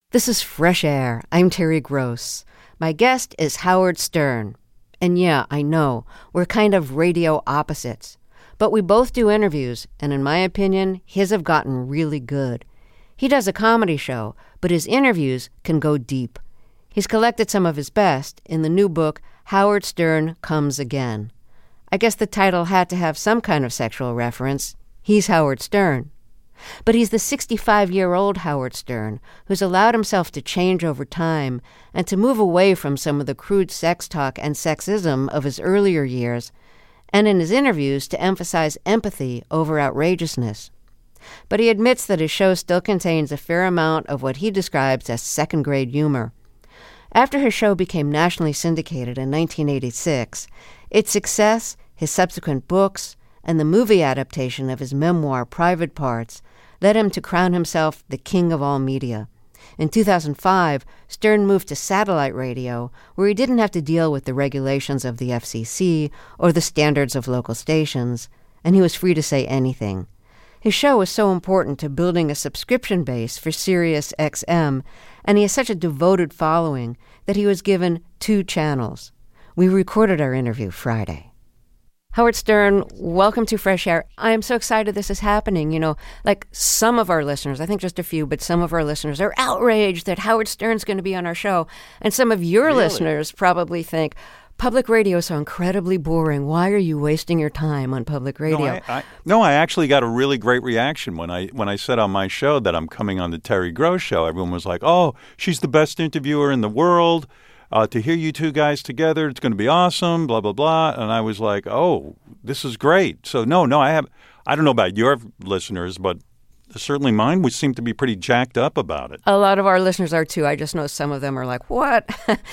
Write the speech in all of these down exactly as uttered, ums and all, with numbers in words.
This is Fresh Air. I'm Terry Gross. My guest is Howard Stern. And yeah, I know, we're kind of radio opposites. But we both do interviews, and in my opinion, his have gotten really good. He does a comedy show, but his interviews can go deep. He's collected some of his best in the new book, Howard Stern Comes Again. I guess the title had to have some kind of sexual reference. He's Howard Stern. But he's the sixty-five-year-old Howard Stern who's allowed himself to change over time and to move away from some of the crude sex talk and sexism of his earlier years, and in his interviews to emphasize empathy over outrageousness. But he admits that his show still contains a fair amount of what he describes as second-grade humor. After his show became nationally syndicated in nineteen eighty-six, its success, his subsequent books, and the movie adaptation of his memoir, Private Parts, led him to crown himself the king of all media. In two thousand five, Stern moved to satellite radio, where he didn't have to deal with the regulations of the F C C or the standards of local stations, and he was free to say anything. His show was so important to building a subscription base for Sirius X M, and he has such a devoted following that he was given two channels. We recorded our interview Friday. Howard Stern, welcome to Fresh Air. I am so excited this is happening. You know, like some of our listeners, I think just a few, but some of our listeners are outraged that Howard Stern's going to be on our show. And some of your Really? listeners probably think, public radio is so incredibly boring. Why are you wasting your time on public radio? No, I, I, no, I actually got a really great reaction when I when I said on my show that I'm coming on the Terry Gross show. Everyone was like, oh, she's the best interviewer in the world. Uh, to hear you two guys together, it's going to be awesome, blah, blah, blah. And I was like, oh, this is great. So, no, no, I have, I don't know about your listeners, but certainly mine would seem to be pretty jacked up about it. A lot of our listeners are too. I just know some of them are like, what?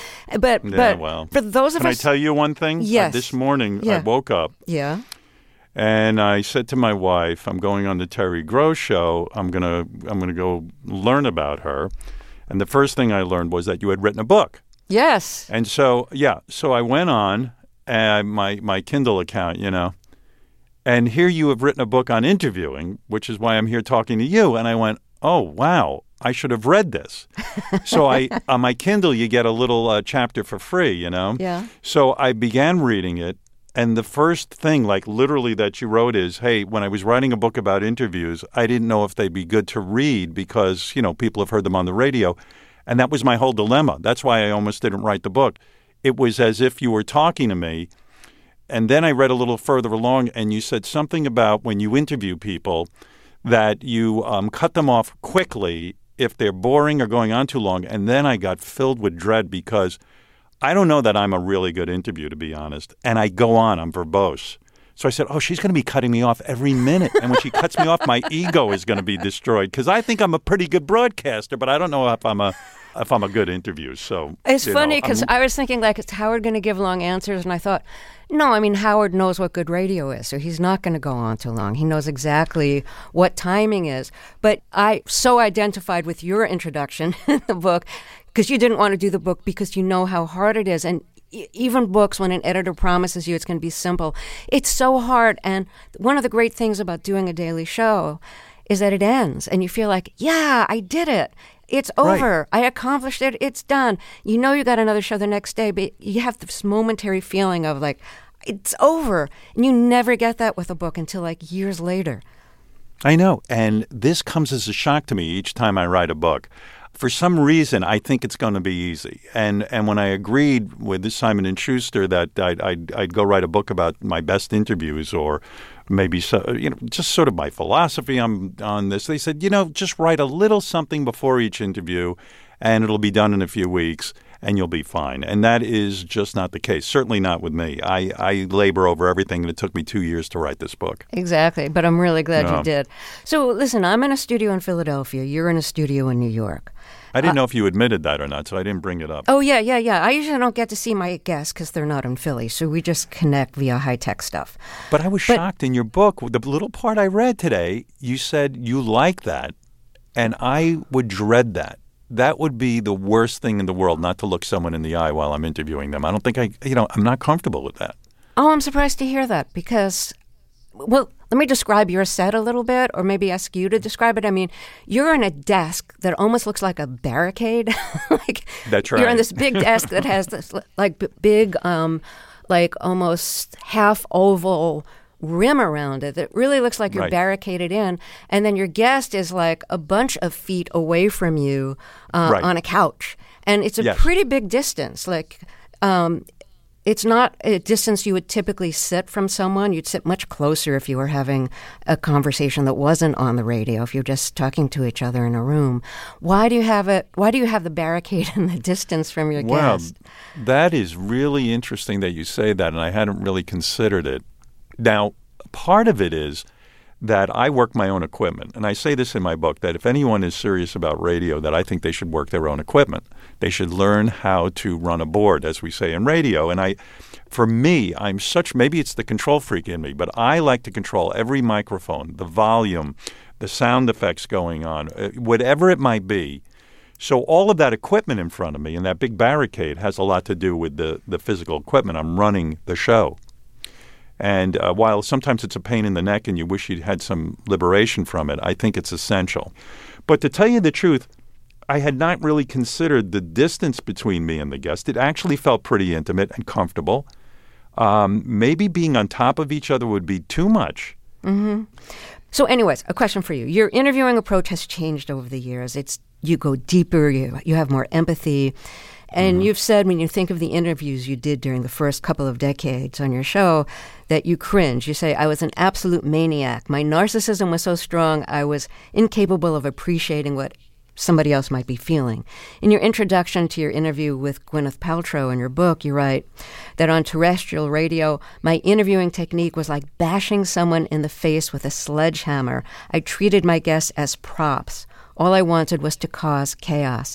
but Yeah, but well, for those of can us... I tell you one thing? Yes. Uh, this morning, Yeah. I woke up Yeah. and I said to my wife, I'm going on the Terry Gross show. I'm going to I'm going to go learn about her. And the first thing I learned was that you had written a book. Yes. And so, yeah, so I went on uh, my my Kindle account, you know, and here you have written a book on interviewing, which is why I'm here talking to you. And I went, oh, wow, I should have read this. So I on my Kindle, you get a little uh, chapter for free, you know. Yeah. So I began reading it. And the first thing, like literally that you wrote is, hey, when I was writing a book about interviews, I didn't know if they'd be good to read because, you know, people have heard them on the radio. And that was my whole dilemma. That's why I almost didn't write the book. It was as if you were talking to me. And then I read a little further along, and you said something about when you interview people that you um, cut them off quickly if they're boring or going on too long. And then I got filled with dread because I don't know that I'm a really good interview, to be honest. And I go on. I'm verbose. So I said, oh, she's going to be cutting me off every minute. And when she cuts me off, my ego is going to be destroyed because I think I'm a pretty good broadcaster, but I don't know if I'm a if I'm a good interview. So It's you funny know, because I'm- I was thinking, like, is Howard going to give long answers? And I thought, no, I mean, Howard knows what good radio is, so he's not going to go on too long. He knows exactly what timing is. But I so identified with your introduction in the book because you didn't want to do the book because you know how hard it is. And e- even books, when an editor promises you it's going to be simple, it's so hard. And one of the great things about doing a daily show is that it ends and you feel like, yeah, I did it. It's over. Right. I accomplished it. It's done. You know you got another show the next day, but you have this momentary feeling of like, it's over. And you never get that with a book until like years later. I know. And this comes as a shock to me each time I write a book. For some reason, I think it's going to be easy. And and when I agreed with Simon and Schuster that I'd, I'd, I'd go write a book about my best interviews or maybe so, you know, just sort of my philosophy on, on this, they said, you know, just write a little something before each interview and it'll be done in a few weeks and you'll be fine. And that is just not the case. Certainly not with me. I, I labor over everything and it took me two years to write this book. Exactly. But I'm really glad Yeah. you did. So listen, I'm in a studio in Philadelphia. You're in a studio in New York. I didn't know if you admitted that or not, so I didn't bring it up. Oh, yeah, yeah, yeah. I usually don't get to see my guests because they're not in Philly, so we just connect via high-tech stuff. But I was But- shocked in your book. The little part I read today, you said you like that, and I would dread that. That would be the worst thing in the world, not to look someone in the eye while I'm interviewing them. I don't think I, you know, I'm not comfortable with that. Oh, I'm surprised to hear that because, well, let me describe your set a little bit, or maybe ask you to describe it. I mean, you're in a desk that almost looks like a barricade. like That's right. You're in this big desk that has this like b- big, um, like almost half oval rim around it that really looks like you're Right. barricaded in. And then your guest is like a bunch of feet away from you uh, Right. on a couch. And it's a Yes. pretty big distance. Like, um, it's not a distance you would typically sit from someone. You'd sit much closer if you were having a conversation that wasn't on the radio, if you're just talking to each other in a room. Why do you have it? Why do you have the barricade and the distance from your Well, guest? that is really interesting that you say that, and I hadn't really considered it. Now, part of it is that I work my own equipment, and I say this in my book, that if anyone is serious about radio, that I think they should work their own equipment. They should learn how to run a board, as we say in radio. And I, for me, I'm such, maybe it's the control freak in me, but I like to control every microphone, the volume, the sound effects going on, uh, whatever it might be. So all of that equipment in front of me and that big barricade has a lot to do with the, the physical equipment. I'm running the show. And uh, while sometimes it's a pain in the neck and you wish you had some liberation from it, I think it's essential. But to tell you the truth, I had not really considered the distance between me and the guest. It actually felt pretty intimate and comfortable. Um, maybe being on top of each other would be too much. Mm-hmm. So anyways, a question for you. Your interviewing approach has changed over the years. It's you go deeper, you, you have more empathy. And mm-hmm. you've said when you think of the interviews you did during the first couple of decades on your show that you cringe. You say, I was an absolute maniac. My narcissism was so strong, I was incapable of appreciating what somebody else might be feeling. In your introduction to your interview with Gwyneth Paltrow in your book, you write that on terrestrial radio, my interviewing technique was like bashing someone in the face with a sledgehammer. I treated my guests as props. All I wanted was to cause chaos.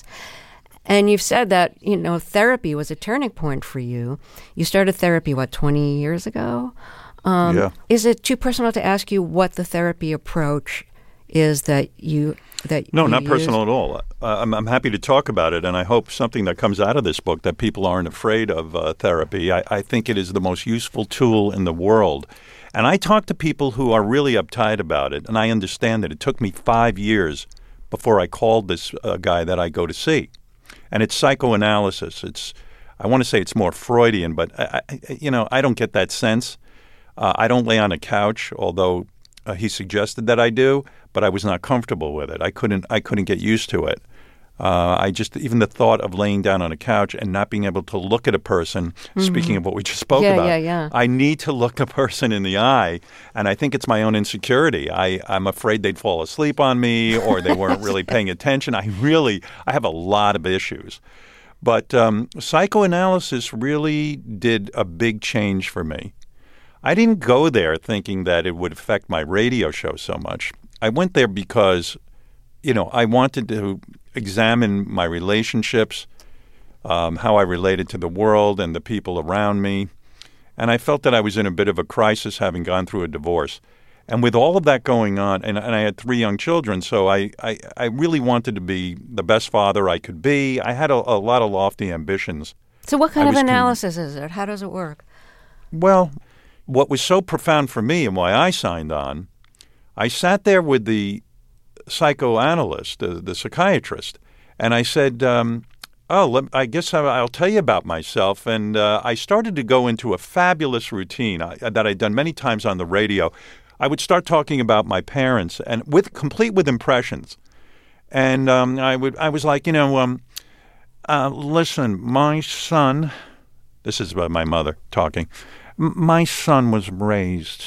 And you've said that, you know, therapy was a turning point for you. You started therapy, what, twenty years ago? Um, yeah. Is it too personal to ask you what the therapy approach is that you that No, you not use? personal at all. Uh, I'm, I'm happy to talk about it, and I hope something that comes out of this book that people aren't afraid of uh, therapy. I, I think it is the most useful tool in the world. And I talk to people who are really uptight about it, and I understand that it took me five years before I called this uh, guy that I go to see. And it's psychoanalysis. It's, I want to say it's more Freudian, but I, I, you know, I don't get that sense. Uh, I don't lay on a couch, although uh, he suggested that I do, but I was not comfortable with it. I couldn't. I couldn't get used to it. Uh, I just even the thought of laying down on a couch and not being able to look at a person. Mm-hmm. Speaking of what we just spoke yeah, about, yeah, yeah. I need to look a person in the eye, and I think it's my own insecurity. I, I'm afraid they'd fall asleep on me, or they weren't really paying attention. I really, I have a lot of issues, but um, psychoanalysis really did a big change for me. I didn't go there thinking that it would affect my radio show so much. I went there because, you know, I wanted to examine my relationships, um, how I related to the world and the people around me. And I felt that I was in a bit of a crisis having gone through a divorce. And with all of that going on, and, and I had three young children, so I, I, I really wanted to be the best father I could be. I had a, a lot of lofty ambitions. So what kind I of was con- analysis is it? How does it work? Well, what was so profound for me and why I signed on, I sat there with the psychoanalyst, the, the psychiatrist, and I said, um, oh, let, I guess I'll tell you about myself. And uh, I started to go into a fabulous routine I, that I'd done many times on the radio. I would start talking about my parents, and with complete with impressions. And um, I would, I was like, you know, um, uh, listen, my son, this is about my mother talking, M- my son was raised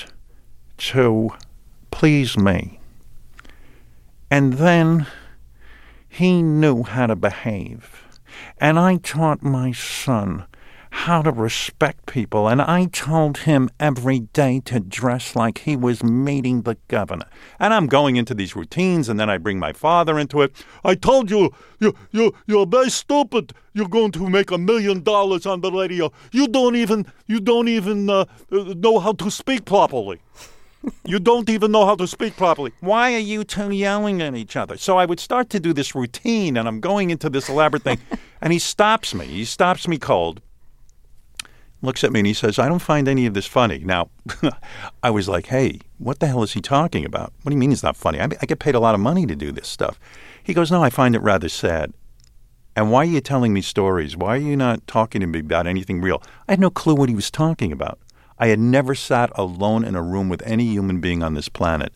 to please me. And then he knew how to behave. And I taught my son how to respect people. And I told him every day to dress like he was meeting the governor. And I'm going into these routines, and then I bring my father into it. I told you, you, you, you're very stupid. You're going to make a million dollars on the radio. You don't even, you don't even uh, know how to speak properly. You don't even know how to speak properly. Why are you two yelling at each other? So I would start to do this routine, and I'm going into this elaborate thing, and he stops me. He stops me cold. looks at me and he says, I don't find any of this funny. Now, I was like, hey, what the hell is he talking about? What do you mean it's not funny? I, I get paid a lot of money to do this stuff. He goes, no, I find it rather sad. And why are you telling me stories? Why are you not talking to me about anything real? I had no clue what he was talking about. I had never sat alone in a room with any human being on this planet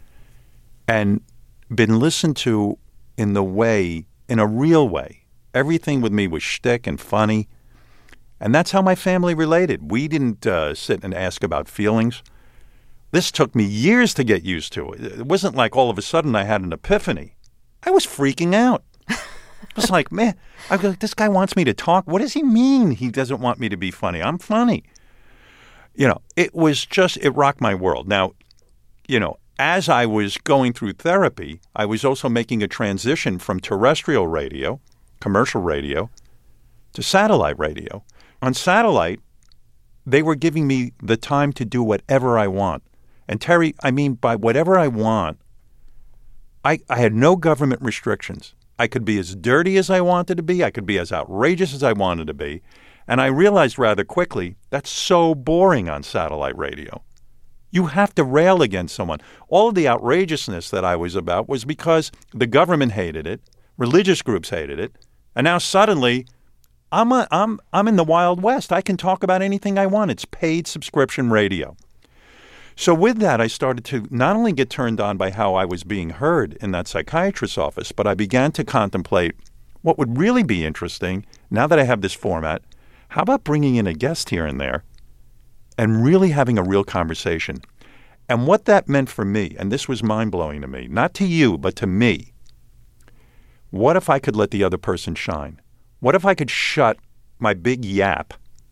and been listened to in the way, in a real way. Everything with me was shtick and funny. And that's how my family related. We didn't uh, sit and ask about feelings. This took me years to get used to. It wasn't like all of a sudden I had an epiphany. I was freaking out. I was like, man, I was like, this guy wants me to talk. What does he mean he doesn't want me to be funny? I'm funny. You know, it was just, it rocked my world. Now, you know, as I was going through therapy, I was also making a transition from terrestrial radio, commercial radio, to satellite radio. On satellite, they were giving me the time to do whatever I want. And Terry, I mean, by whatever I want, I, I had no government restrictions. I could be as dirty as I wanted to be. I could be as outrageous as I wanted to be. And I realized rather quickly that's so boring on satellite radio. You have to rail against someone. All of the outrageousness that I was about was because the government hated it, religious groups hated it, and now suddenly I'm a, I'm I'm in the Wild West. I can talk about anything I want. It's paid subscription radio. So with that, I started to not only get turned on by how I was being heard in that psychiatrist's office, but I began to contemplate what would really be interesting, now that I have this format, how about bringing in a guest here and there and really having a real conversation? And what that meant for me, and this was mind-blowing to me, not to you, but to me, what if I could let the other person shine? What if I could shut my big yap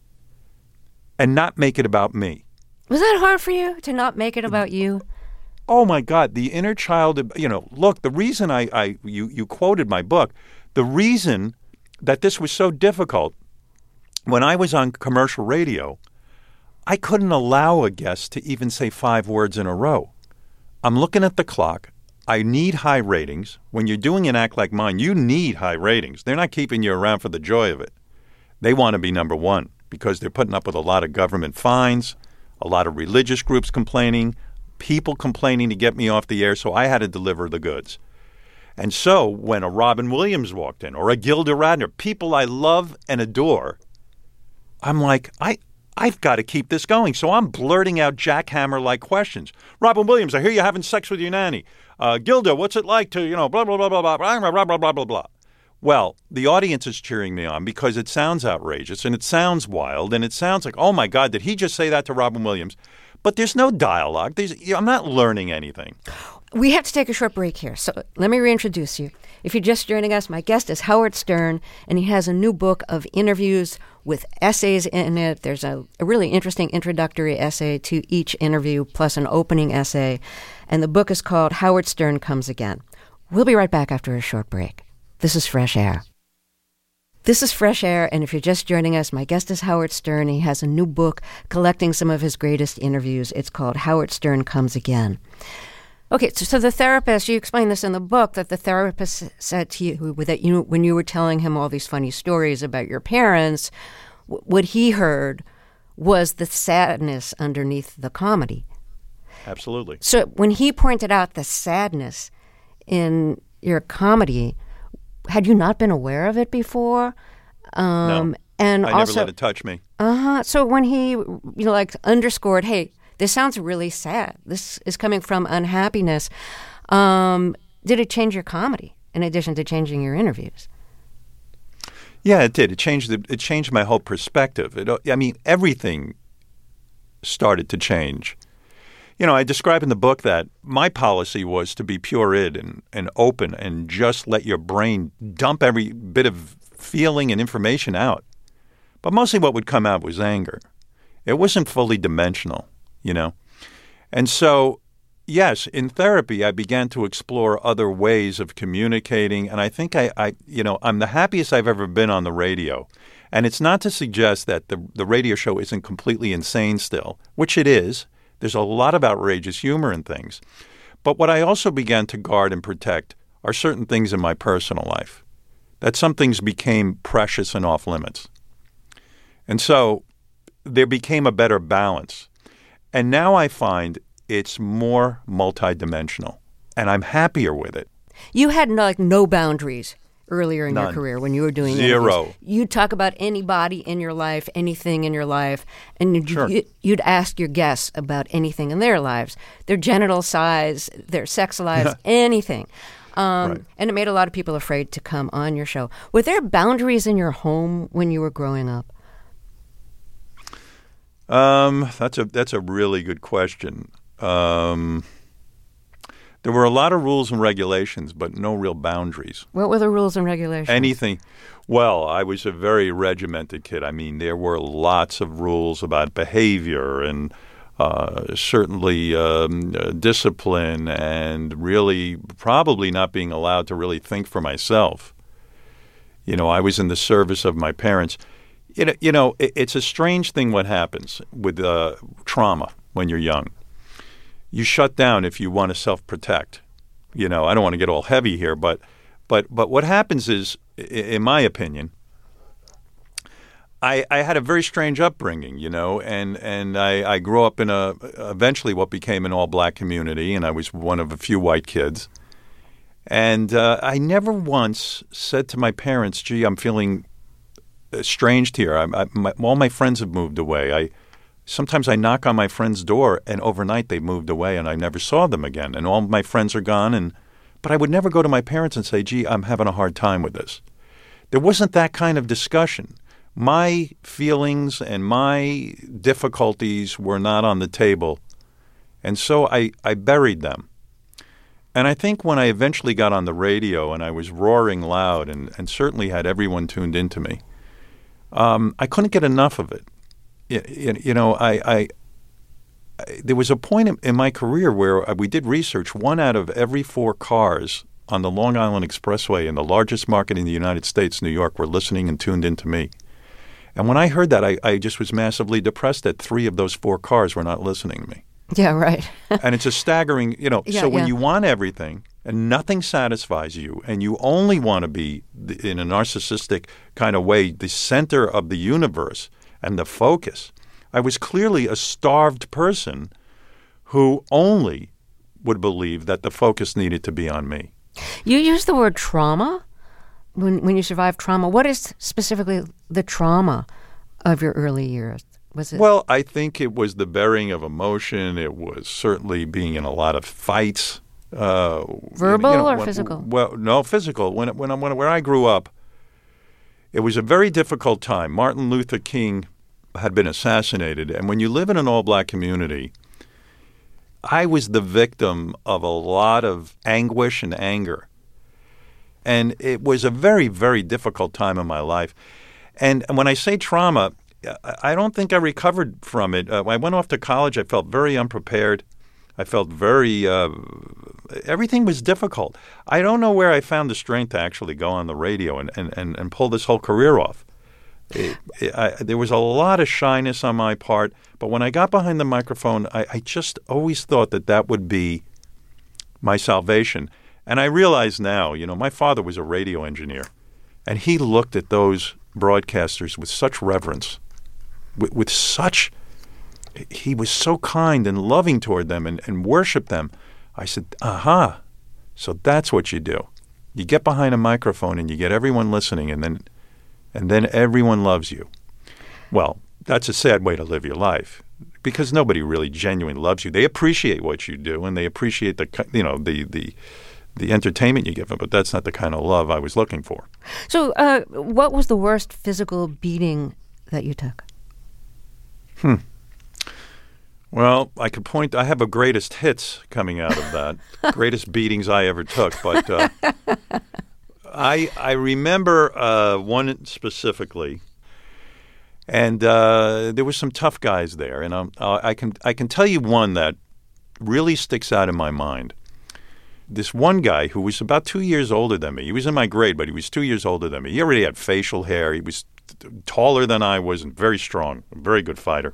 and not make it about me? Was that hard for you to not make it about you? Oh, my God. The inner child, you know, look, the reason I, I you, you quoted my book, the reason that this was so difficult, when I was on commercial radio, I couldn't allow a guest to even say five words in a row. I'm looking at the clock. I need high ratings. When you're doing an act like mine, you need high ratings. They're not keeping you around for the joy of it. They want to be number one because they're putting up with a lot of government fines, a lot of religious groups complaining, people complaining to get me off the air, so I had to deliver the goods. And so when a Robin Williams walked in or a Gilda Radner, people I love and adore, I'm like, I, I've got to keep this going. So I'm blurting out jackhammer-like questions. Robin Williams, I hear you're having sex with your nanny. Uh, Gilda, what's it like to, you know, blah, blah, blah, blah, blah, blah, blah, blah, blah, blah, blah. Well, the audience is cheering me on because it sounds outrageous and it sounds wild and it sounds like, oh, my God, did he just say that to Robin Williams? But there's no dialogue. There's, you know, I'm not learning anything. We have to take a short break here, so let me reintroduce you. If you're just joining us, my guest is Howard Stern, and he has a new book of interviews with essays in it. There's a, a really interesting introductory essay to each interview, plus an opening essay. And the book is called Howard Stern Comes Again. We'll be right back after a short break. This is Fresh Air. This is Fresh Air, and if you're just joining us, my guest is Howard Stern. He has a new book collecting some of his greatest interviews. It's called Howard Stern Comes Again. Okay, so, so the therapist, you explained this in the book, that the therapist said to you that you, when you were telling him all these funny stories about your parents, w- what he heard was the sadness underneath the comedy. Absolutely. So when he pointed out the sadness in your comedy, had you not been aware of it before? Um, no, and I also, never let it touch me. Uh-huh. So when he, you know, like underscored, hey, this sounds really sad. This is coming from unhappiness. Um, did it change your comedy in addition to changing your interviews? Yeah, it did. It changed the, it changed my whole perspective. It, I mean, everything started to change. You know, I describe in the book that my policy was to be pure id and, and open and just let your brain dump every bit of feeling and information out. But mostly what would come out was anger. It wasn't fully dimensional, you know. And so, yes, in therapy, I began to explore other ways of communicating. And I think I, I you know, I'm the happiest I've ever been on the radio. And it's not to suggest that the, the radio show isn't completely insane still, which it is. There's a lot of outrageous humor in things. But what I also began to guard and protect are certain things in my personal life, that some things became precious and off limits. And so there became a better balance. And now I find it's more multidimensional, and I'm happier with it. You had no, like no boundaries earlier in None. your career when you were doing Zero. interviews. You'd talk about anybody in your life, anything in your life, and you'd, Sure. you'd ask your guests about anything in their lives, their genital size, their sex lives, anything. Um, Right. And it made a lot of people afraid to come on your show. Were there boundaries in your home when you were growing up? Um, that's a that's a really good question. Um, there were a lot of rules and regulations, but no real boundaries. What were the rules and regulations? Anything. Well, I was a very regimented kid. I mean, there were lots of rules about behavior and uh, certainly um, uh, discipline, and really probably not being allowed to really think for myself. You know, I was in the service of my parents. You know, you know it, it's a strange thing what happens with uh, trauma when you're young. You shut down if you want to self-protect. You know, I don't want to get all heavy here, but but but what happens is, in my opinion, I, I had a very strange upbringing, you know, and, and I, I grew up in a eventually what became an all-black community, and I was one of a few white kids. And uh, I never once said to my parents, gee, I'm feeling estranged here. I, I, my, all my friends have moved away. I Sometimes I knock on my friend's door, and overnight they moved away, and I never saw them again. And all my friends are gone. And but I would never go to my parents and say, gee, I'm having a hard time with this. There wasn't that kind of discussion. My feelings and my difficulties were not on the table. And so I, I buried them. And I think when I eventually got on the radio and I was roaring loud and, and certainly had everyone tuned into me, um, I couldn't get enough of it. You, you know, I, I, I there was a point in, in my career where we did research. One out of every four cars on the Long Island Expressway in the largest market in the United States, New York, were listening and tuned into me. And when I heard that, I, I just was massively depressed that three of those four cars were not listening to me. Yeah, right. And it's a staggering, you know, Yeah, so when yeah. you want everything and nothing satisfies you and you only want to be, the- in a narcissistic kind of way, the center of the universe and the focus. I was clearly a starved person who only would believe that the focus needed to be on me. You use the word trauma when when you survived trauma. What is specifically the trauma of your early years? Was it? Well, I think it was the burying of emotion. It was certainly being in a lot of fights. Uh, Verbal you know, or when- physical? Well, no, physical. When when when where I grew up, it was a very difficult time. Martin Luther King had been assassinated, and when you live in an all-black community, I was the victim of a lot of anguish and anger. And it was a very, very difficult time in my life. And when I say trauma, I don't think I recovered from it. Uh, when I went off to college, I felt very unprepared. I felt very, uh, everything was difficult. I don't know where I found the strength to actually go on the radio and, and, and, and pull this whole career off. It, it, I, there was a lot of shyness on my part, but when I got behind the microphone, I, I just always thought that that would be my salvation. And I realize now, you know, my father was a radio engineer, and he looked at those broadcasters with such reverence, with, with such, he was so kind and loving toward them and, and worshiped them. I said, aha, so that's what you do. You get behind a microphone and you get everyone listening, and then and then everyone loves you. Well, that's a sad way to live your life because nobody really genuinely loves you. They appreciate what you do, and they appreciate the you know the the the entertainment you give them, but that's not the kind of love I was looking for. So, uh, what was the worst physical beating that you took? Hmm. Well, I could point. I have a greatest hits coming out of that. Greatest beatings I ever took, but uh, I I remember uh, one specifically, and uh, there were some tough guys there, and um, I can I can tell you one that really sticks out in my mind. This one guy who was about two years older than me. He was in my grade, but he was two years older than me. He already had facial hair. He was t- taller than I was and very strong, a very good fighter.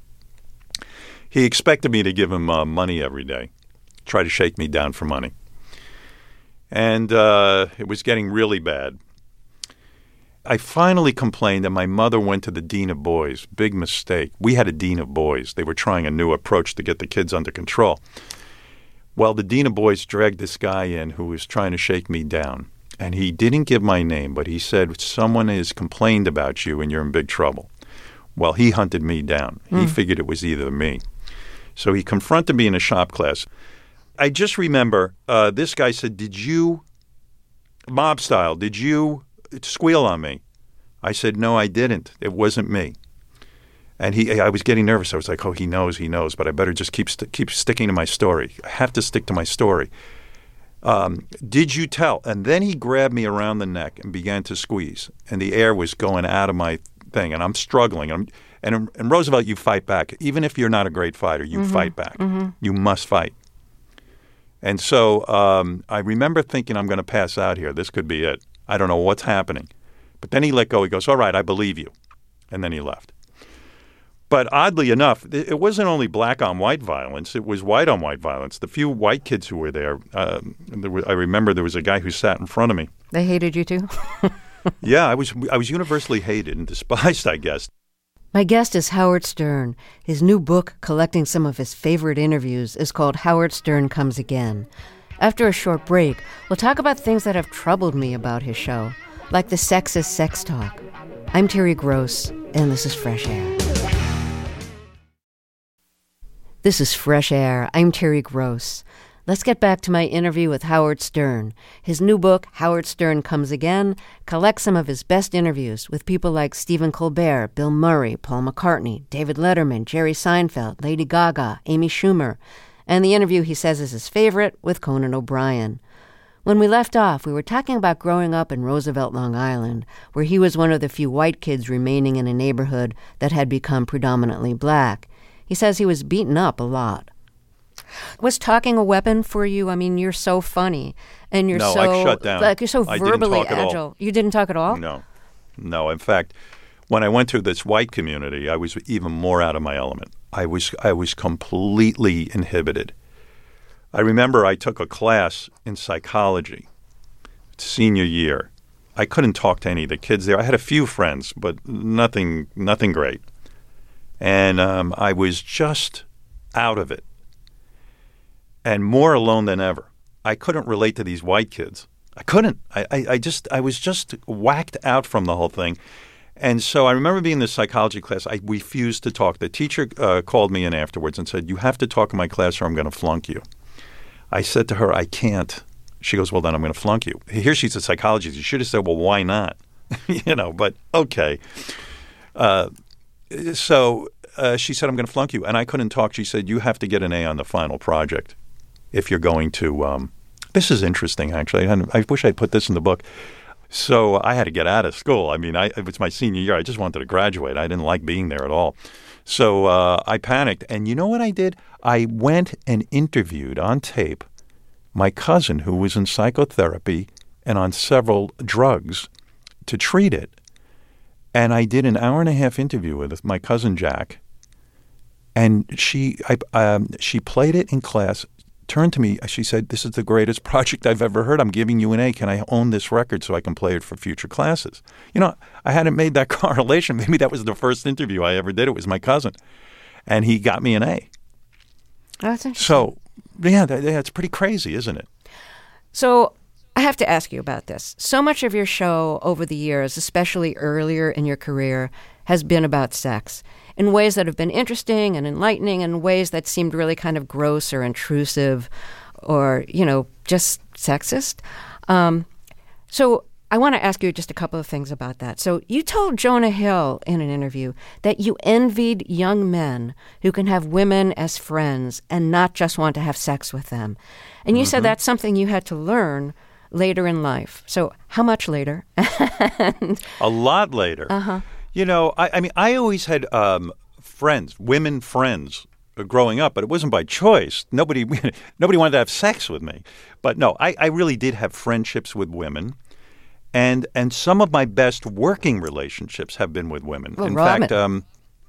He expected me to give him uh, money every day, try to shake me down for money. And uh, it was getting really bad. I finally complained, and my mother went to the dean of boys. Big mistake. We had a dean of boys. They were trying a new approach to get the kids under control. Well, the dean of boys dragged this guy in who was trying to shake me down. And he didn't give my name, but he said, someone has complained about you and you're in big trouble. Well, he hunted me down. Mm. He figured it was either me. So he confronted me in a shop class. I just remember uh, this guy said, did you, mob style, did you squeal on me? I said, no, I didn't. It wasn't me. And he, I was getting nervous. I was like, oh, he knows, he knows, but I better just keep st- keep sticking to my story. I have to stick to my story. Um, did you tell? And then he grabbed me around the neck and began to squeeze. And the air was going out of my thing, and I'm struggling. And, I'm, and in Roosevelt, you fight back. Even if you're not a great fighter, you mm-hmm. fight back. Mm-hmm. You must fight. And so um, I remember thinking, I'm going to pass out here. This could be it. I don't know what's happening. But then he let go. He goes, all right, I believe you. And then he left. But oddly enough, it wasn't only black-on-white violence. It was white-on-white violence. The few white kids who were there, uh, there were, I remember there was a guy who sat in front of me. They hated you too? Yeah, I was I was universally hated and despised, I guess. My guest is Howard Stern. His new book, collecting some of his favorite interviews, is called Howard Stern Comes Again. After a short break, we'll talk about things that have troubled me about his show, like the sexist sex talk. I'm Terry Gross, and this is Fresh Air. This is Fresh Air. I'm Terry Gross. Let's get back to my interview with Howard Stern. His new book, Howard Stern Comes Again, collects some of his best interviews with people like Stephen Colbert, Bill Murray, Paul McCartney, David Letterman, Jerry Seinfeld, Lady Gaga, Amy Schumer, and the interview he says is his favorite with Conan O'Brien. When we left off, we were talking about growing up in Roosevelt, Long Island, where he was one of the few white kids remaining in a neighborhood that had become predominantly black. He says he was beaten up a lot. Was talking a weapon for you? I mean, you're so funny, and you're no, so I shut down. Like you're so I verbally didn't talk agile. At all. You didn't talk at all? No, no. In fact, when I went to this white community, I was even more out of my element. I was I was completely inhibited. I remember I took a class in psychology, senior year. I couldn't talk to any of the kids there. I had a few friends, but nothing nothing great. And um, I was just out of it and more alone than ever. I couldn't relate to these white kids. I couldn't. I, I, I just I was just whacked out from the whole thing. And so I remember being in this psychology class. I refused to talk. The teacher uh, called me in afterwards and said, you have to talk in my class or I'm going to flunk you. I said to her, I can't. She goes, well, then I'm going to flunk you. Here she's a psychologist. You should have said, well, why not? you know, but okay. Uh So uh, she said, I'm going to flunk you. And I couldn't talk. She said, you have to get an A on the final project if you're going to um, – this is interesting, actually. And I wish I'd put this in the book. So I had to get out of school. I mean, I, it was my senior year. I just wanted to graduate. I didn't like being there at all. So uh, I panicked. And you know what I did? I went and interviewed on tape my cousin who was in psychotherapy and on several drugs to treat it. And I did an hour and a half interview with my cousin Jack, and she I, um, she played it in class, turned to me, she said, this is the greatest project I've ever heard. I'm giving you an A. Can I own this record so I can play it for future classes? You know, I hadn't made that correlation. Maybe that was the first interview I ever did. It was my cousin, and he got me an A. Oh, that's interesting. So, yeah, that, that's pretty crazy, isn't it? So I have to ask you about this. So much of your show over the years, especially earlier in your career, has been about sex in ways that have been interesting and enlightening, and ways that seemed really kind of gross or intrusive or, you know, just sexist. Um, so I want to ask you just a couple of things about that. So you told Jonah Hill in an interview that you envied young men who can have women as friends and not just want to have sex with them. And you mm-hmm. said that's something you had to learn later in life. So how much later? and, a lot later. Uh-huh. You know, I, I mean, I always had um, friends, women friends uh, growing up, but it wasn't by choice. Nobody nobody wanted to have sex with me. But no, I, I really did have friendships with women. And and some of my best working relationships have been with women. Well, in Robin. fact, um,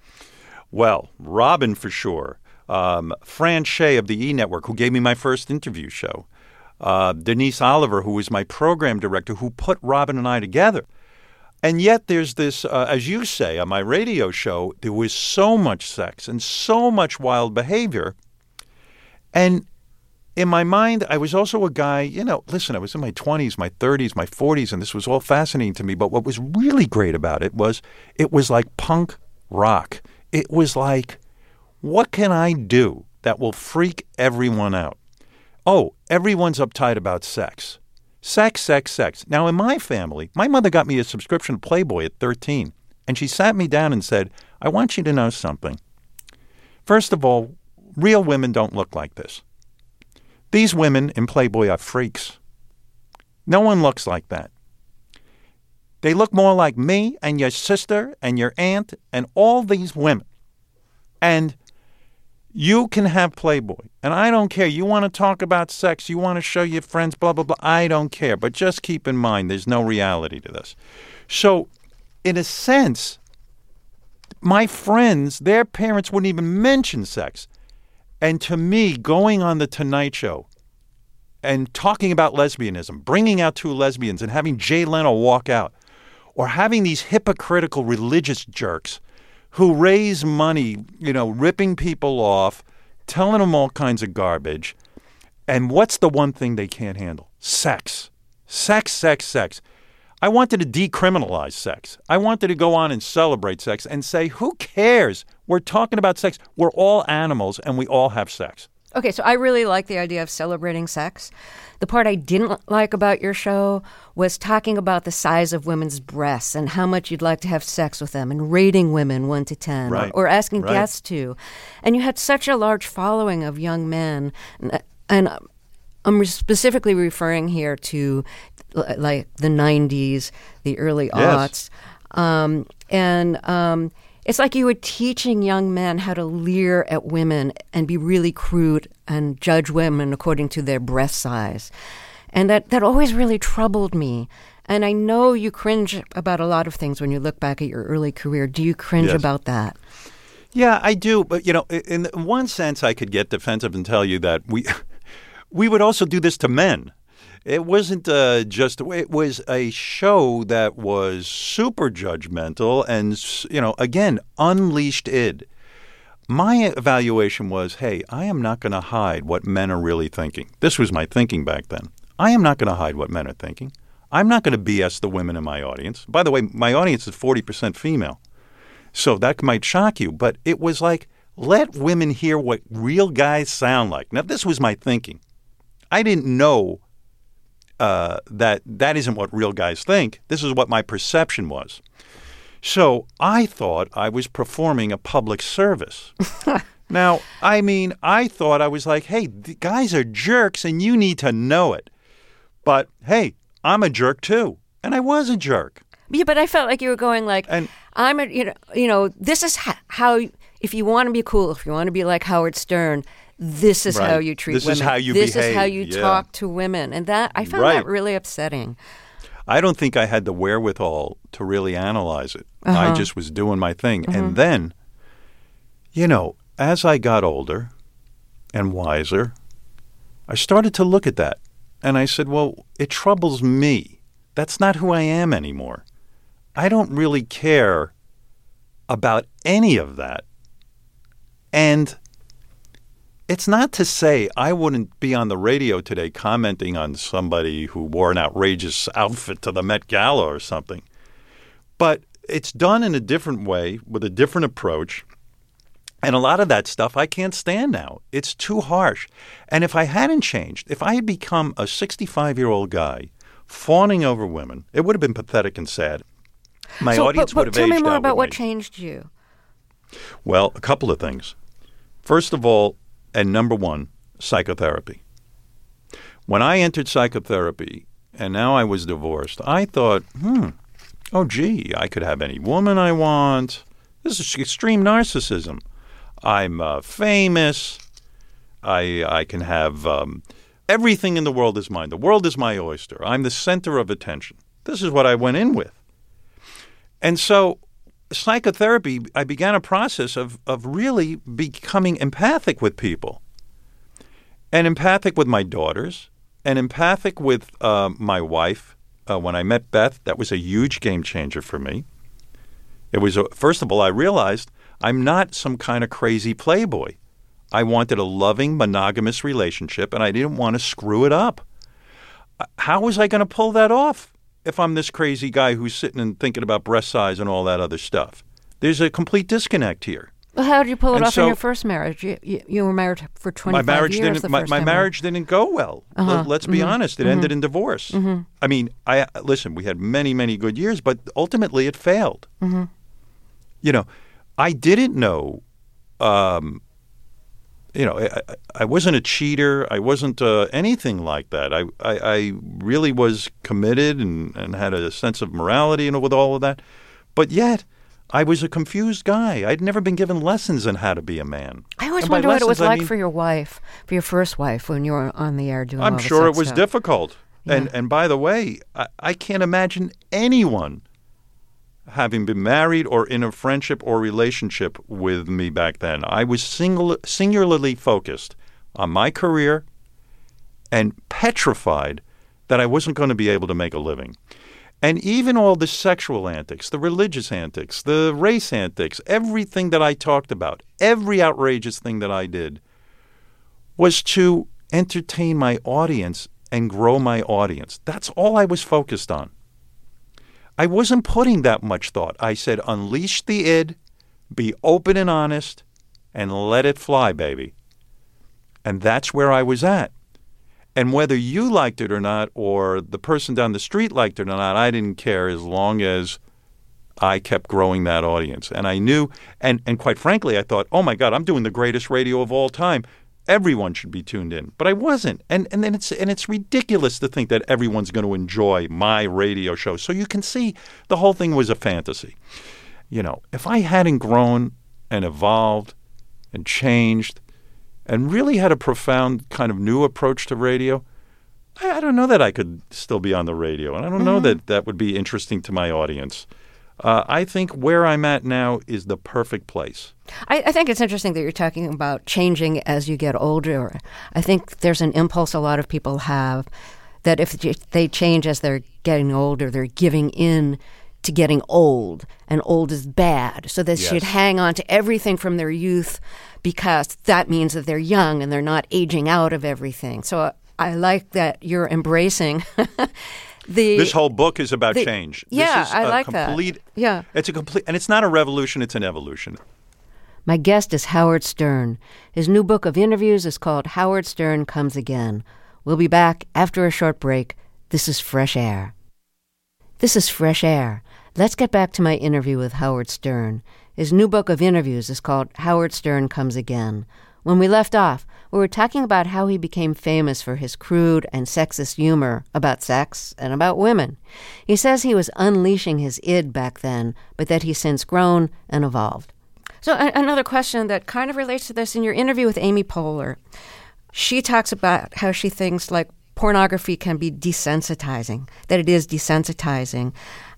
well, Robin for sure. Um, Fran Shea of the E! Network, who gave me my first interview show. Uh, Denise Oliver, who was my program director, who put Robin and I together. And yet there's this, uh, as you say, on my radio show, there was so much sex and so much wild behavior. And in my mind, I was also a guy, you know, listen, I was in my twenties, my thirties, my forties, and this was all fascinating to me. But what was really great about it was it was like punk rock. It was like, what can I do that will freak everyone out? Oh, everyone's uptight about sex. Sex, sex, sex. Now, in my family, my mother got me a subscription to Playboy at thirteen, and she sat me down and said, I want you to know something. First of all, real women don't look like this. These women in Playboy are freaks. No one looks like that. They look more like me and your sister and your aunt and all these women. And you can have Playboy. And I don't care. You want to talk about sex. You want to show your friends, blah, blah, blah. I don't care. But just keep in mind, there's no reality to this. So, in a sense, my friends, their parents wouldn't even mention sex. And to me, going on The Tonight Show and talking about lesbianism, bringing out two lesbians and having Jay Leno walk out, or having these hypocritical religious jerks who raise money, you know, ripping people off, telling them all kinds of garbage. And what's the one thing they can't handle? Sex. Sex, sex, sex. I wanted to decriminalize sex. I wanted to go on and celebrate sex and say, who cares? We're talking about sex. We're all animals and we all have sex. Okay, so I really like the idea of celebrating sex. The part I didn't like about your show was talking about the size of women's breasts and how much you'd like to have sex with them and rating women one to ten, right. or, or asking right. guests to. And you had such a large following of young men. And, and I'm specifically referring here to like the nineties, the early aughts. Yes. Um, and um, it's like you were teaching young men how to leer at women and be really crude and judge women according to their breast size. And that, that always really troubled me. And I know you cringe about a lot of things when you look back at your early career. Do you cringe Yes. about that? Yeah, I do. But, you know, in one sense, I could get defensive and tell you that we we would also do this to men. It wasn't uh, just, it was a show that was super judgmental and, you know, again, unleashed id. My evaluation was, hey, I am not going to hide what men are really thinking. This was my thinking back then. I am not going to hide what men are thinking. I'm not going to B S the women in my audience. By the way, my audience is forty percent female. So that might shock you. But it was like, let women hear what real guys sound like. Now, this was my thinking. I didn't know Uh, that that isn't what real guys think. This is what my perception was. So I thought I was performing a public service. Now, I mean, I thought I was like, hey, the guys are jerks and you need to know it. But, hey, I'm a jerk too. And I was a jerk. Yeah, but I felt like you were going like, And I'm a, you know, you know, this is ho- how, if you want to be cool, if you want to be like Howard Stern, this is Right. how you treat This women. is how you this behave. is how you Yeah. talk to women. And that, I found Right. that really upsetting. I don't think I had the wherewithal to really analyze it. Uh-huh. I just was doing my thing. Mm-hmm. And then, you know, as I got older and wiser, I started to look at that. And I said, well, it troubles me. That's not who I am anymore. I don't really care about any of that. And it's not to say I wouldn't be on the radio today commenting on somebody who wore an outrageous outfit to the Met Gala or something. But it's done in a different way with a different approach. And a lot of that stuff I can't stand now. It's too harsh. And if I hadn't changed, if I had become a sixty-five-year-old guy fawning over women, it would have been pathetic and sad. My so, audience but, but would have tell aged me more out about with what me. changed you. Well, a couple of things. First of all, and number one, psychotherapy. When I entered psychotherapy, and now I was divorced, I thought, hmm, oh, gee, I could have any woman I want. This is extreme narcissism. I'm uh, famous. I I can have um, everything in the world is mine. The world is my oyster. I'm the center of attention. This is what I went in with. And so psychotherapy, I began a process of, of really becoming empathic with people, and empathic with my daughters, and empathic with uh, my wife Uh, when I met Beth, that was a huge game changer for me. It was, a, first of all, I realized I'm not some kind of crazy playboy. I wanted a loving, monogamous relationship, and I didn't want to screw it up. How was I going to pull that off if I'm this crazy guy who's sitting and thinking about breast size and all that other stuff? There's a complete disconnect here. Well, how did you pull it and off so, in your first marriage? You, you, you were married for twenty-five my marriage years. Didn't, the my first my time marriage around. didn't go well. Uh-huh. Let, let's be mm-hmm. honest. It mm-hmm. ended in divorce. Mm-hmm. I mean, I listen, we had many, many good years, but ultimately it failed. Mm-hmm. You know, I didn't know, um, you know, I, I wasn't a cheater. I wasn't uh, anything like that. I, I, I really was committed and, and had a sense of morality and with all of that. But yet, I was a confused guy. I'd never been given lessons on how to be a man. I always And by wonder what it was lessons, I like mean, for your wife, for your first wife, when you were on the air doing all I'm the sure it sex was stuff. difficult. Yeah. And and by the way, I, I can't imagine anyone having been married or in a friendship or relationship with me back then. I was single, singularly focused on my career and petrified that I wasn't going to be able to make a living. And even all the sexual antics, the religious antics, the race antics, everything that I talked about, every outrageous thing that I did was to entertain my audience and grow my audience. That's all I was focused on. I wasn't putting that much thought. I said, unleash the id, be open and honest, and let it fly, baby. And that's where I was at. And whether you liked it or not, or the person down the street liked it or not, I didn't care as long as I kept growing that audience. And I knew, and, and quite frankly, I thought, oh my God, I'm doing the greatest radio of all time. Everyone should be tuned in. But I wasn't. And and then it's and it's ridiculous to think that everyone's going to enjoy my radio show. So you can see the whole thing was a fantasy. You know, if I hadn't grown and evolved and changed and really had a profound kind of new approach to radio, I, I don't know that I could still be on the radio. And I don't mm-hmm. know that that would be interesting to my audience. Uh, I think where I'm at now is the perfect place. I, I think it's interesting that you're talking about changing as you get older. I think there's an impulse a lot of people have that if they change as they're getting older, they're giving in to getting old, and old is bad. So they yes. should hang on to everything from their youth because that means that they're young and they're not aging out of everything. So I like that you're embracing the... This whole book is about the, change. Yeah, this is I a like complete, that. Yeah. It's a complete, and it's not a revolution, it's an evolution. My guest is Howard Stern. His new book of interviews is called Howard Stern Comes Again. We'll be back after a short break. This is Fresh Air. This is Fresh Air. Let's get back to my interview with Howard Stern. His new book of interviews is called Howard Stern Comes Again. When we left off, we were talking about how he became famous for his crude and sexist humor about sex and about women. He says he was unleashing his id back then, but that he's since grown and evolved. So a- another question that kind of relates to this, in your interview with Amy Poehler, she talks about how she thinks like pornography can be desensitizing, that it is desensitizing.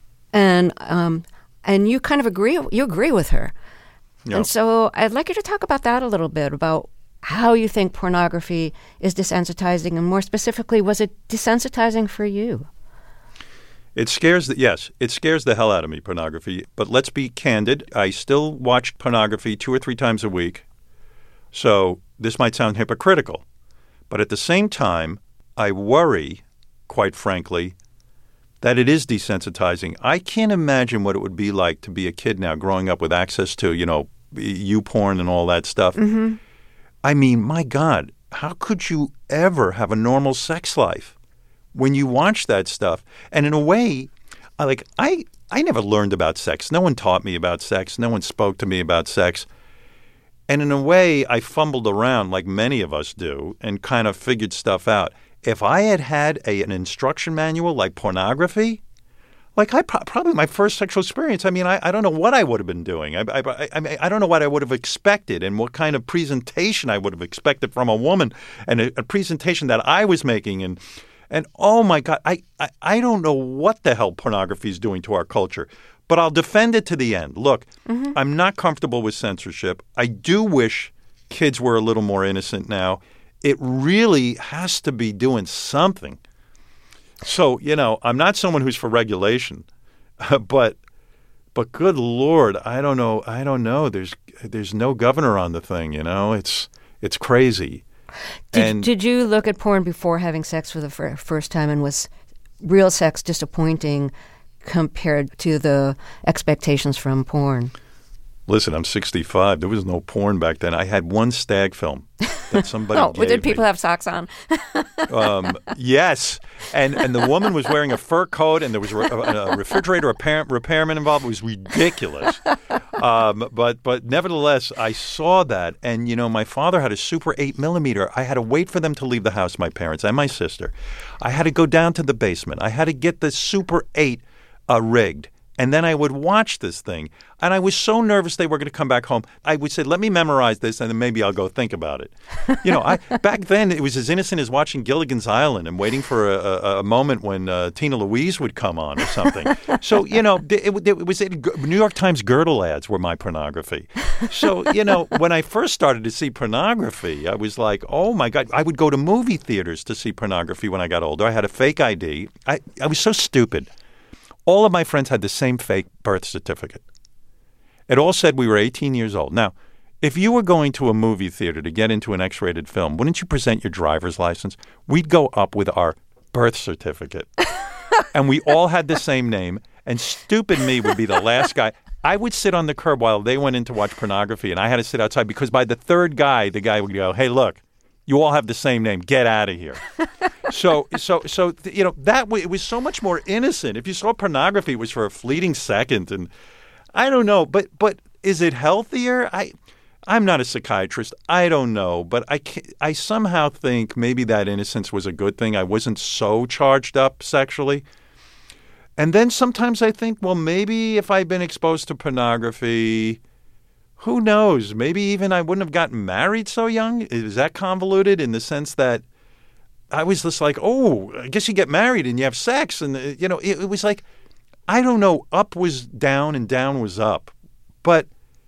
And um, and you kind of agree, you agree with her. Yep. And so I'd like you to talk about that a little bit, about how you think pornography is desensitizing, and more specifically, was it desensitizing for you? It scares the, yes, it scares the hell out of me, pornography. But let's be candid. I still watch pornography two or three times a week. So this might sound hypocritical. But at the same time, I worry, quite frankly, that it is desensitizing. I can't imagine what it would be like to be a kid now growing up with access to, you know, YouPorn and all that stuff. Mm-hmm. I mean, my God, how could you ever have a normal sex life when you watch that stuff? And in a way, I like I I never learned about sex. No one taught me about sex. No one spoke to me about sex. And in a way, I fumbled around like many of us do and kind of figured stuff out. If I had had a, an instruction manual like pornography, like I pro- probably my first sexual experience, I mean, I, I don't know what I would have been doing. I, I, I, mean, I don't know what I would have expected and what kind of presentation I would have expected from a woman, and a, a presentation that I was making. And, and oh, my God, I, I, I don't know what the hell pornography is doing to our culture. But I'll defend it to the end. Look, mm-hmm. I'm not comfortable with censorship. I do wish kids were a little more innocent now. It really has to be doing something. So, you know, I'm not someone who's for regulation, but but good Lord, I don't know. I don't know. There's there's no governor on the thing, you know. It's it's crazy. Did, and, did you look at porn before having sex for the fir- first time, and was real sex disappointing compared to the expectations from porn? Listen, I'm sixty-five. There was no porn back then. I had one stag film that somebody oh, gave did people me. have socks on? um, yes, and and the woman was wearing a fur coat, and there was a, a refrigerator repair, repairman involved. It was ridiculous. Um, but but nevertheless, I saw that, and you know, my father had a Super eight millimeter. I had to wait for them to leave the house, my parents and my sister. I had to go down to the basement. I had to get the Super eight uh, rigged. And then I would watch this thing. And I was so nervous they were going to come back home. I would say, let me memorize this, and then maybe I'll go think about it. You know, I back then, it was as innocent as watching Gilligan's Island and waiting for a, a, a moment when uh, Tina Louise would come on or something. So, you know, it, it, it was it, New York Times girdle ads were my pornography. So, you know, when I first started to see pornography, I was like, oh, my God. I would go to movie theaters to see pornography when I got older. I had a fake I D. I, I was so stupid. All of my friends had the same fake birth certificate. It all said we were eighteen years old. Now, if you were going to a movie theater to get into an X-rated film, wouldn't you present your driver's license? We'd go up with our birth certificate. And we all had the same name. And stupid me would be the last guy. I would sit on the curb while they went in to watch pornography, and I had to sit outside because by the third guy, the guy would go, hey, look, you all have the same name. Get out of here. So, so, so, you know, that way, it was so much more innocent. If you saw pornography, it was for a fleeting second. And I don't know, but but is it healthier? I, I'm not a psychiatrist. I don't know. But I, I somehow think maybe that innocence was a good thing. I wasn't so charged up sexually. And then sometimes I think, well, maybe if I'd been exposed to pornography, who knows? Maybe even I wouldn't have gotten married so young. Is that convoluted in the sense that I was just like, oh, I guess you get married and you have sex. And, you know, it, it was like, I don't know, up was down and down was up. But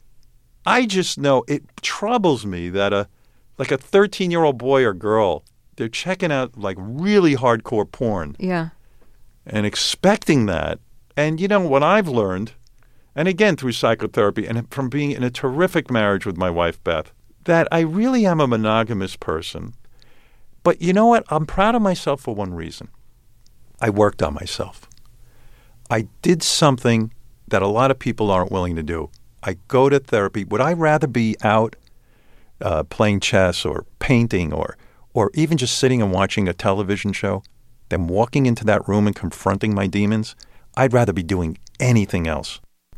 I just know it troubles me that a like a thirteen-year-old boy or girl, they're checking out like really hardcore porn. Yeah. And expecting that. And, you know, what I've learned, and again through psychotherapy and from being in a terrific marriage with my wife, Beth, that I really am a monogamous person. But you know what? I'm proud of myself for one reason. I worked on myself. I did something that a lot of people aren't willing to do. I go to therapy. Would I rather be out uh, playing chess or painting or or even just sitting and watching a television show than walking into that room and confronting my demons? I'd rather be doing anything else.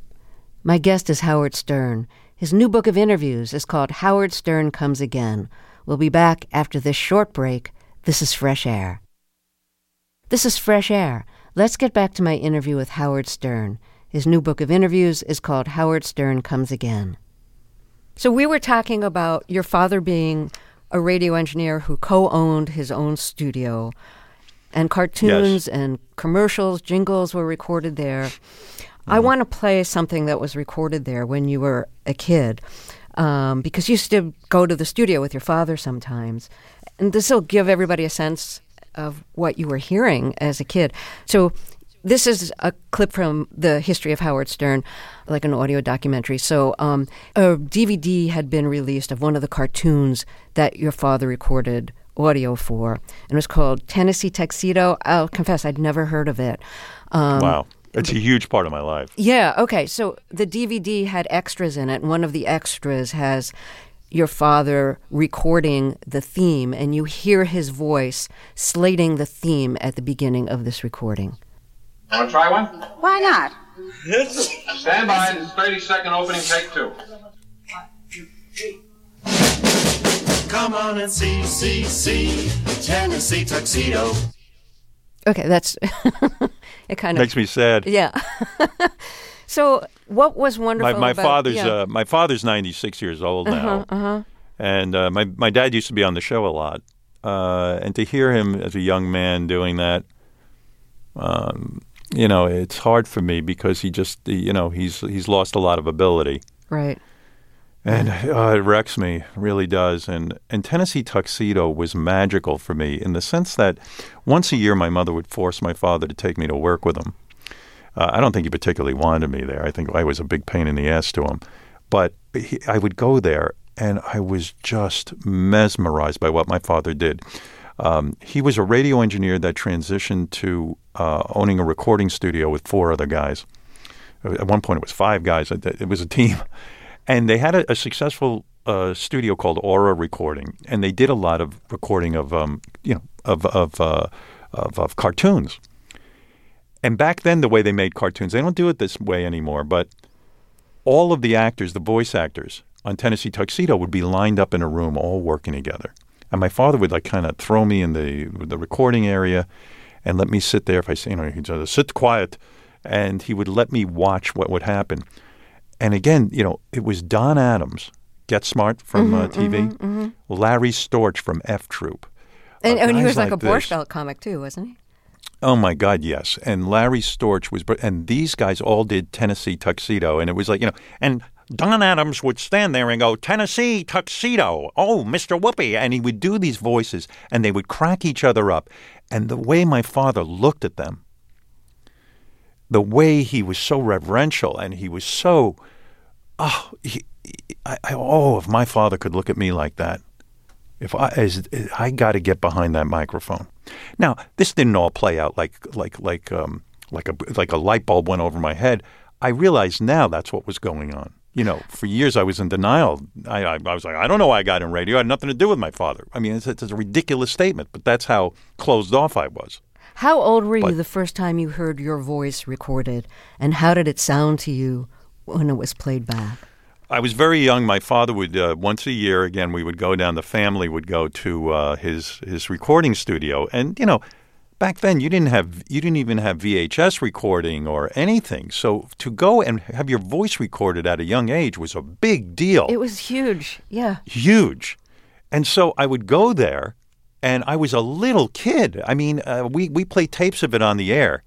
My guest is Howard Stern. His new book of interviews is called Howard Stern Comes Again. We'll be back after this short break. This is Fresh Air. This is Fresh Air. Let's get back to my interview with Howard Stern. His new book of interviews is called Howard Stern Comes Again. So we were talking about your father being a radio engineer who co-owned his own studio, and cartoons Yes. and commercials, jingles were recorded there. Mm-hmm. I want to play something that was recorded there when you were a kid. Um, because you used to go to the studio with your father sometimes. And this will give everybody a sense of what you were hearing as a kid. So this is a clip from the history of Howard Stern, like an audio documentary. So um, a D V D had been released of one of the cartoons that your father recorded audio for. And it was called Tennessee Tuxedo. I'll confess, I'd never heard of it. Um, Wow. It's a huge part of my life. Yeah, okay. So the D V D had extras in it, and one of the extras has your father recording the theme, and you hear his voice slating the theme at the beginning of this recording. Want to try one? Why not? Stand by. This is thirty-second opening, take two. Come on and see, see, see Tennessee Tuxedo. Okay, that's it. Kind of Makes me sad. Yeah. So, what was wonderful? My, my about, father's yeah. uh, my father's ninety-six years old now, Uh-huh, uh-huh. and uh, my my dad used to be on the show a lot, uh, and to hear him as a young man doing that, um, you know, it's hard for me because he just you know he's he's lost a lot of ability. Right. And uh, it wrecks me, really does. And and Tennessee Tuxedo was magical for me in the sense that once a year my mother would force my father to take me to work with him. Uh, I don't think he particularly wanted me there. I think I was a big pain in the ass to him. But he, I would go there, and I was just mesmerized by what my father did. Um, he was a radio engineer that transitioned to uh, owning a recording studio with four other guys. At one point, it was five guys. It was a team. And they had a, a successful uh, studio called Aura Recording, and they did a lot of recording of, um, you know, of of, uh, of of cartoons. And back then, the way they made cartoons, they don't do it this way anymore. But all of the actors, the voice actors on Tennessee Tuxedo, would be lined up in a room, all working together. And my father would like kind of throw me in the the recording area, and let me sit there. If I say, you know, he'd say, sit quiet, and he would let me watch what would happen. And again, you know, it was Don Adams, Get Smart from mm-hmm, uh, T V, mm-hmm, mm-hmm. Larry Storch from F Troop. And, uh, and he was like, like a Borscht this. Belt comic too, wasn't he? Oh, my God, yes. And Larry Storch was, and these guys all did Tennessee Tuxedo. And it was like, you know, and Don Adams would stand there and go, Tennessee Tuxedo, oh, Mister Whoopi. And he would do these voices, and they would crack each other up. And the way my father looked at them, the way he was so reverential, and he was so, oh, he, I, I, oh, if my father could look at me like that, if I, as, I got to get behind that microphone. Now, this didn't all play out like, like, like, um, like a, like a light bulb went over my head. I realize now that's what was going on. You know, for years I was in denial. I, I, I was like, I don't know why I got in radio. I had nothing to do with my father. I mean, it's, it's a ridiculous statement, but that's how closed off I was. How old were But- you the first time you heard your voice recorded, and how did it sound to you when it was played back? I was very young. My father would, uh, once a year, again, we would go down, the family would go to uh, his his recording studio. And, you know, back then you didn't have, you didn't even have V H S recording or anything. So to go and have your voice recorded at a young age was a big deal. It was huge, yeah. Huge. And so I would go there, and I was a little kid. I mean, uh, we, we played tapes of it on the air.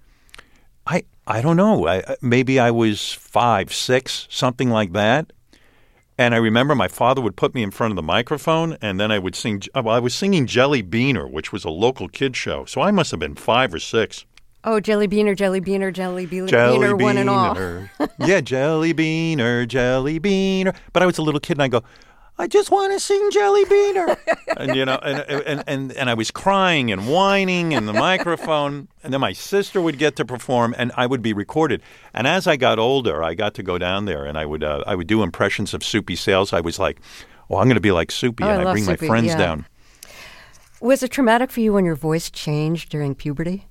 I I don't know. I, maybe I was five, six, something like that. And I remember my father would put me in front of the microphone, and then I would sing. Well, I was singing Jelly Beaner, which was a local kid show. So I must have been five or six. Oh, Jelly Beaner, Jelly Beaner, Jelly Beaner, Jelly Beaner, one and all. yeah, Jelly Beaner, Jelly Beaner. But I was a little kid, and I go, I just want to sing Jelly Beaner. and, you know, and, and, and, and I was crying and whining in the microphone. And then my sister would get to perform, and I would be recorded. And as I got older, I got to go down there, and I would uh, I would do impressions of Soupy Sales. I was like, oh, I'm going to be like Soupy. Oh, and I I love bring Soupy, my friends yeah. down. Was it traumatic for you when your voice changed during puberty?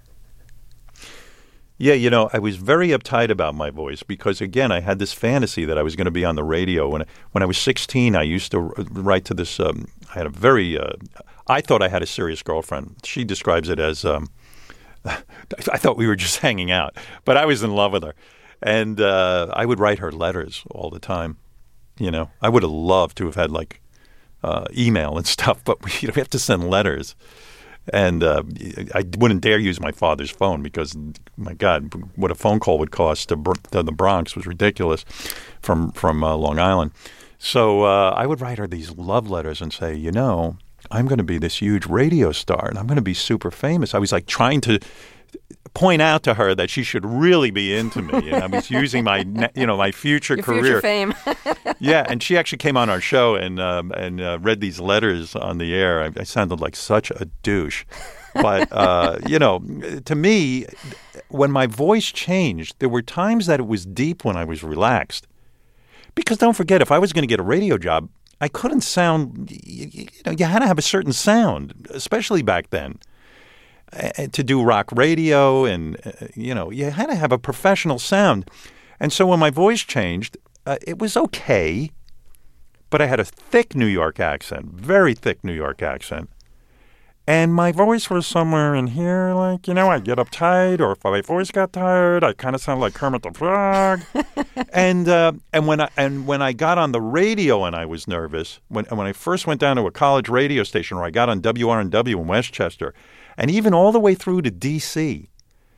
Yeah, you know, I was very uptight about my voice because, again, I had this fantasy that I was going to be on the radio. When, when I was sixteen, I used to write to this, um, I had a very, uh, I thought I had a serious girlfriend. She describes it as, um, I thought we were just hanging out, but I was in love with her. And uh, I would write her letters all the time, you know. I would have loved to have had, like, uh, email and stuff, but we, you know, we have to send letters. And uh, I wouldn't dare use my father's phone because, my God, what a phone call would cost to, to the Bronx was ridiculous from from uh, Long Island. So uh, I would write her these love letters and say, you know, I'm going to be this huge radio star and I'm going to be super famous. I was like trying to point out to her that she should really be into me. And I was using my, you know, my future Your career. future fame. Yeah, and she actually came on our show and um, and uh, read these letters on the air. I, I sounded like such a douche. But, uh, you know, to me, when my voice changed, there were times that it was deep when I was relaxed. Because don't forget, if I was going to get a radio job, I couldn't sound, you, you know, you had to have a certain sound, especially back then. Uh, to do rock radio and, uh, you know, you had to have a professional sound. And so when my voice changed, uh, it was okay, but I had a thick New York accent, very thick New York accent. And my voice was somewhere in here, like, you know, I'd get uptight, or if my voice got tired, I kind of sound like Kermit the Frog. and uh, and when I and when I got on the radio and I was nervous, when when I first went down to a college radio station, or I got on W R N W in Westchester, and even all the way through to D C,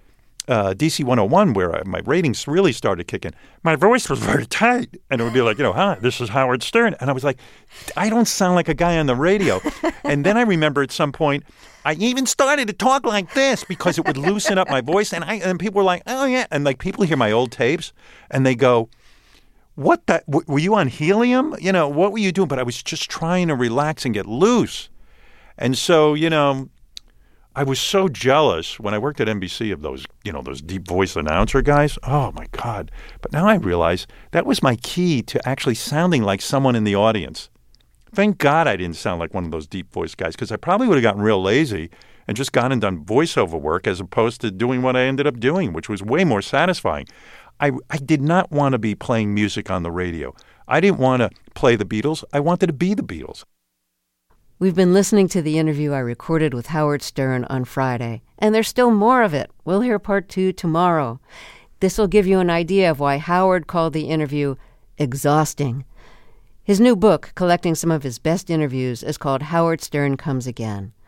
uh, D C one oh one, where I, my ratings really started kicking, my voice was very tight. And it would be like, you know, hi, this is Howard Stern. And I was like, I don't sound like a guy on the radio. And then I remember at some point, I even started to talk like this because it would loosen up my voice. And I and people were like, oh, yeah. And like people hear my old tapes and they go, what the, w- were you on helium? You know, what were you doing? But I was just trying to relax and get loose. And so, you know, I was so jealous when I worked at N B C of those, you know, those deep voice announcer guys. Oh, my God. But now I realize that was my key to actually sounding like someone in the audience. Thank God I didn't sound like one of those deep voice guys because I probably would have gotten real lazy and just gone and done voiceover work as opposed to doing what I ended up doing, which was way more satisfying. I, I did not want to be playing music on the radio. I didn't want to play the Beatles. I wanted to be the Beatles. We've been listening to the interview I recorded with Howard Stern on Friday, and there's still more of it. We'll hear part two tomorrow. This will give you an idea of why Howard called the interview exhausting. His new book, collecting some of his best interviews, is called Howard Stern Comes Again.